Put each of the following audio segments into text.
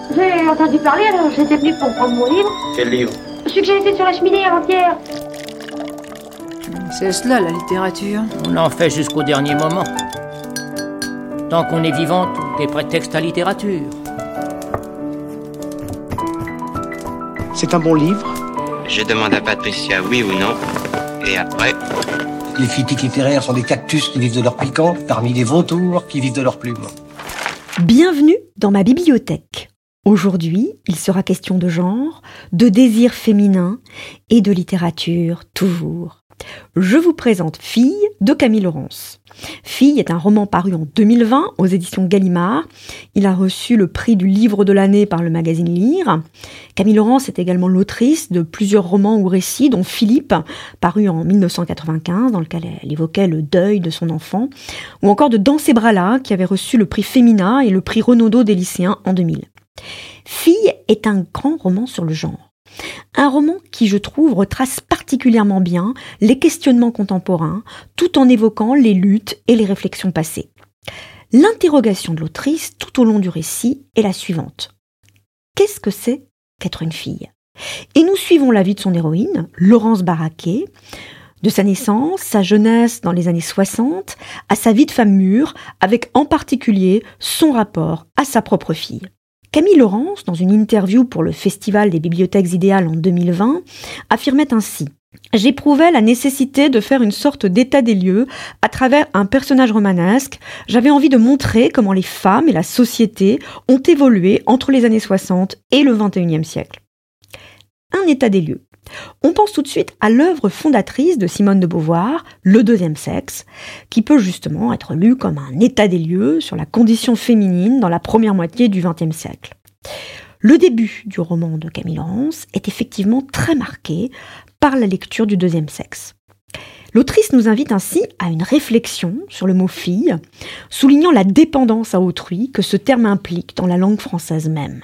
J'ai entendu parler, alors j'étais venu pour prendre mon livre. Quel livre? Celui que j'ai laissé sur la cheminée avant-hier. C'est cela, la littérature. On en fait jusqu'au dernier moment. Tant qu'on est vivant, tout est prétexte à littérature. C'est un bon livre. Je demande à Patricia oui ou non, et après... Les critiques littéraires sont des cactus qui vivent de leur piquant, parmi les vautours qui vivent de leurs plumes. Bienvenue dans ma bibliothèque. Aujourd'hui, il sera question de genre, de désir féminin et de littérature, toujours. Je vous présente Fille de Camille Laurence. Fille est un roman paru en 2020 aux éditions Gallimard. Il a reçu le prix du livre de l'année par le magazine Lire. Camille Laurence est également l'autrice de plusieurs romans ou récits, dont Philippe, paru en 1995, dans lequel elle évoquait le deuil de son enfant, ou encore de Dans ces bras-là, qui avait reçu le prix Femina et le prix Renaudot des lycéens en 2000. Fille est un grand roman sur le genre. Un roman qui, je trouve, retrace particulièrement bien les questionnements contemporains, tout en évoquant les luttes et les réflexions passées. L'interrogation de l'autrice, tout au long du récit, est la suivante. Qu'est-ce que c'est qu'être une fille ? Et nous suivons la vie de son héroïne, Laurence Baraquet, de sa naissance, sa jeunesse dans les années 60, à sa vie de femme mûre, avec en particulier son rapport à sa propre fille. Camille Laurence, dans une interview pour le Festival des bibliothèques idéales en 2020, affirmait ainsi « J'éprouvais la nécessité de faire une sorte d'état des lieux à travers un personnage romanesque. J'avais envie de montrer comment les femmes et la société ont évolué entre les années 60 et le XXIe siècle. » Un état des lieux. On pense tout de suite à l'œuvre fondatrice de Simone de Beauvoir, Le deuxième sexe, qui peut justement être lu comme un état des lieux sur la condition féminine dans la première moitié du XXe siècle. Le début du roman de Camille Laurence est effectivement très marqué par la lecture du deuxième sexe. L'autrice nous invite ainsi à une réflexion sur le mot « fille », soulignant la dépendance à autrui que ce terme implique dans la langue française même.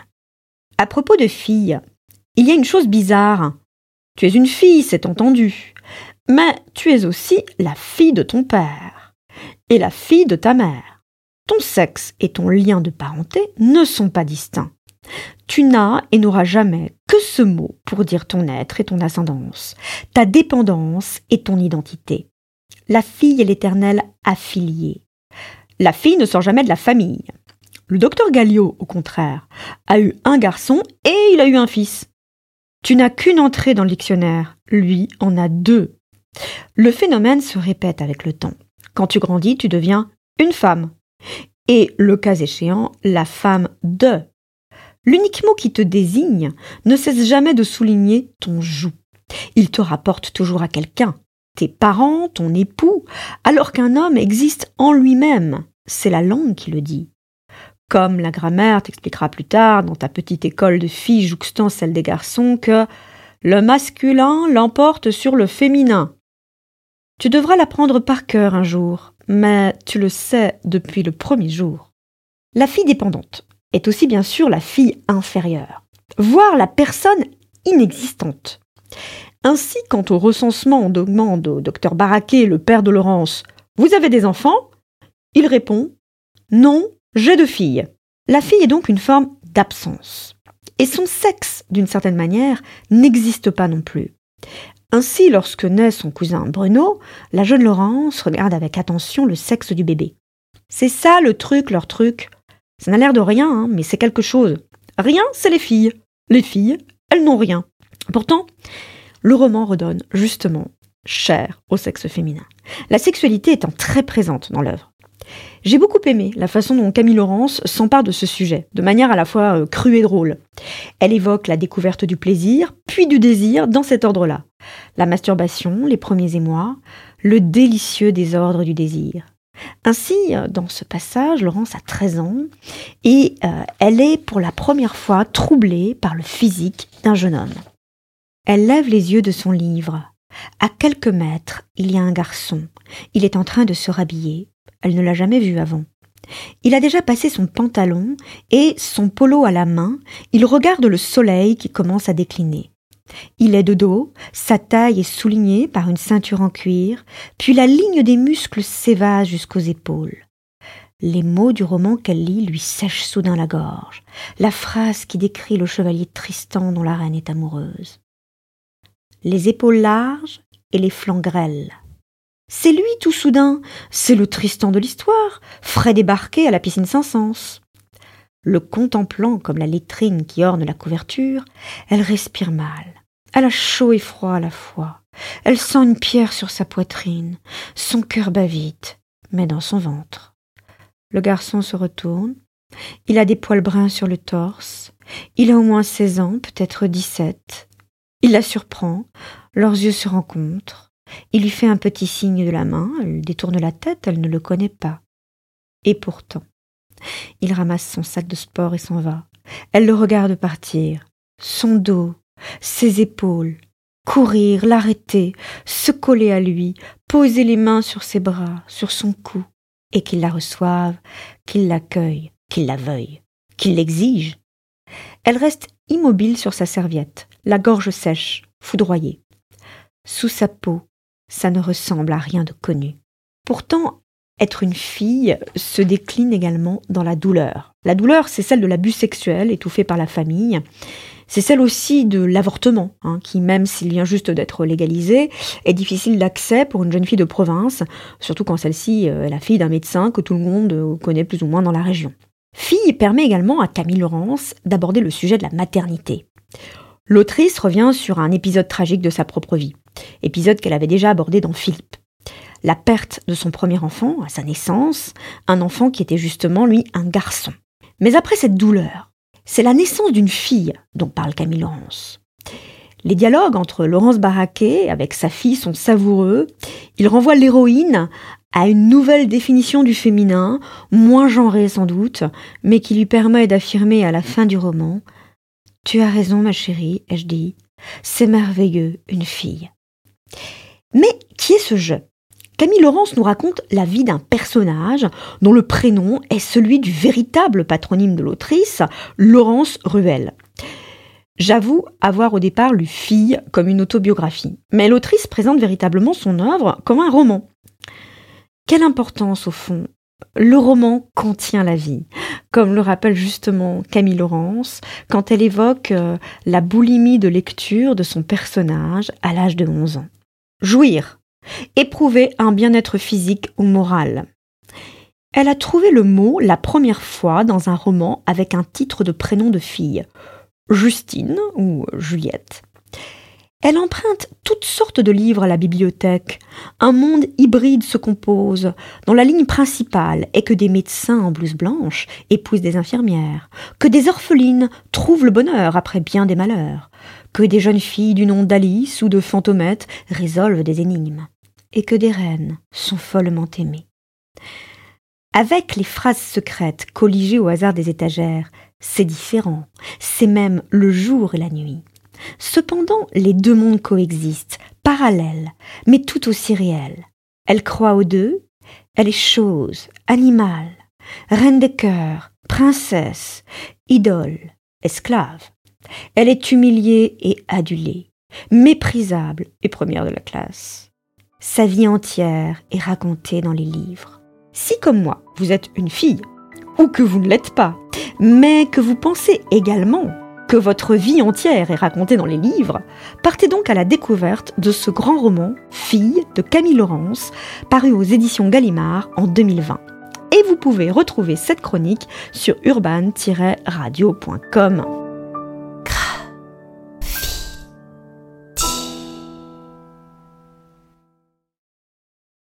À propos de fille, il y a une chose bizarre. Tu es une fille, c'est entendu, mais tu es aussi la fille de ton père et la fille de ta mère. Ton sexe et ton lien de parenté ne sont pas distincts. Tu n'as et n'auras jamais que ce mot pour dire ton être et ton ascendance, ta dépendance et ton identité. La fille est l'éternelle affiliée. La fille ne sort jamais de la famille. Le docteur Galliot, au contraire, a eu un garçon et il a eu un fils. Tu n'as qu'une entrée dans le dictionnaire, lui en a deux. Le phénomène se répète avec le temps. Quand tu grandis, tu deviens une femme. Et, le cas échéant, la femme de. L'unique mot qui te désigne ne cesse jamais de souligner ton joug. Il te rapporte toujours à quelqu'un, tes parents, ton époux, alors qu'un homme existe en lui-même. C'est la langue qui le dit. Comme la grammaire t'expliquera plus tard, dans ta petite école de filles jouxtant celle des garçons, que le masculin l'emporte sur le féminin. Tu devras l'apprendre par cœur un jour, mais tu le sais depuis le premier jour. La fille dépendante est aussi bien sûr la fille inférieure, voire la personne inexistante. Ainsi, quand au recensement on demande au docteur Baraquet, le père de Laurence, « Vous avez des enfants ?» il répond « Non, j'ai deux filles. » La fille est donc une forme d'absence. Et son sexe, d'une certaine manière, n'existe pas non plus. Ainsi, lorsque naît son cousin Bruno, la jeune Laurence regarde avec attention le sexe du bébé. C'est ça le truc, leur truc. Ça n'a l'air de rien, mais c'est quelque chose. Rien, c'est les filles. Les filles, elles n'ont rien. Pourtant, le roman redonne, justement, chair au sexe féminin. La sexualité étant très présente dans l'œuvre. J'ai beaucoup aimé la façon dont Camille Laurence s'empare de ce sujet, de manière à la fois crue et drôle. Elle évoque la découverte du plaisir, puis du désir dans cet ordre-là. La masturbation, les premiers émois, le délicieux désordre du désir. Ainsi, dans ce passage, Laurence a 13 ans et elle est pour la première fois troublée par le physique d'un jeune homme. Elle lève les yeux de son livre. À quelques mètres, il y a un garçon. Il est en train de se rhabiller. Elle ne l'a jamais vu avant. Il a déjà passé son pantalon et, son polo à la main, il regarde le soleil qui commence à décliner. Il est de dos, sa taille est soulignée par une ceinture en cuir, puis la ligne des muscles s'évase jusqu'aux épaules. Les mots du roman qu'elle lit lui sèchent soudain la gorge. La phrase qui décrit le chevalier Tristan dont la reine est amoureuse. Les épaules larges et les flancs grêles. C'est lui tout soudain, c'est le Tristan de l'histoire, frais débarqué à la piscine Saint-Saëns. Le contemplant comme la lettrine qui orne la couverture, elle respire mal. Elle a chaud et froid à la fois. Elle sent une pierre sur sa poitrine. Son cœur bat vite, mais dans son ventre. Le garçon se retourne. Il a des poils bruns sur le torse. Il a au moins 16 ans, peut-être 17. Il la surprend. Leurs yeux se rencontrent. Il lui fait un petit signe de la main. Elle détourne la tête, elle ne le connaît pas. Et pourtant, il ramasse son sac de sport et s'en va. Elle le regarde partir. Son dos, ses épaules. Courir, l'arrêter, se coller à lui, poser les mains sur ses bras, sur son cou, et qu'il la reçoive, qu'il l'accueille, qu'il la veuille, qu'il l'exige. Elle reste immobile sur sa serviette, la gorge sèche, foudroyée. Sous sa peau, ça ne ressemble à rien de connu. Pourtant, être une fille se décline également dans la douleur. La douleur, c'est celle de l'abus sexuel étouffé par la famille. C'est celle aussi de l'avortement, qui, même s'il vient juste d'être légalisé, est difficile d'accès pour une jeune fille de province, surtout quand celle-ci est la fille d'un médecin que tout le monde connaît plus ou moins dans la région. Fille permet également à Camille Laurence d'aborder le sujet de la maternité. L'autrice revient sur un épisode tragique de sa propre vie, épisode qu'elle avait déjà abordé dans Philippe. La perte de son premier enfant à sa naissance, un enfant qui était justement, lui, un garçon. Mais après cette douleur, c'est la naissance d'une fille dont parle Camille Laurence. Les dialogues entre Laurence Baraquet avec sa fille sont savoureux. Ils renvoient l'héroïne à une nouvelle définition du féminin, moins genrée sans doute, mais qui lui permet d'affirmer à la fin du roman « Tu as raison, ma chérie, ai-je dit, c'est merveilleux, une fille. » Mais qui est ce je ? Camille Laurence nous raconte la vie d'un personnage dont le prénom est celui du véritable patronyme de l'autrice, Laurence Ruel. J'avoue avoir au départ lu Fille comme une autobiographie, mais l'autrice présente véritablement son œuvre comme un roman. Quelle importance, au fond, le roman contient la vie, comme le rappelle justement Camille Laurence quand elle évoque la boulimie de lecture de son personnage à l'âge de 11 ans. Jouir, éprouver un bien-être physique ou moral. Elle a trouvé le mot la première fois dans un roman avec un titre de prénom de fille, Justine ou Juliette. Elle emprunte toutes sortes de livres à la bibliothèque. Un monde hybride se compose, dont la ligne principale est que des médecins en blouse blanche épousent des infirmières, que des orphelines trouvent le bonheur après bien des malheurs, que des jeunes filles du nom d'Alice ou de Fantomette résolvent des énigmes, et que des reines sont follement aimées. Avec les phrases secrètes colligées au hasard des étagères, c'est différent, c'est même le jour et la nuit. Cependant, les deux mondes coexistent, parallèles, mais tout aussi réels. Elle croit aux deux, elle est chose, animal, reine des cœurs, princesse, idole, esclave. Elle est humiliée et adulée, méprisable et première de la classe. Sa vie entière est racontée dans les livres. Si, comme moi, vous êtes une fille, ou que vous ne l'êtes pas, mais que vous pensez également que votre vie entière est racontée dans les livres, partez donc à la découverte de ce grand roman « Fille » de Camille Laurence, paru aux éditions Gallimard en 2020. Et vous pouvez retrouver cette chronique sur urban-radio.com.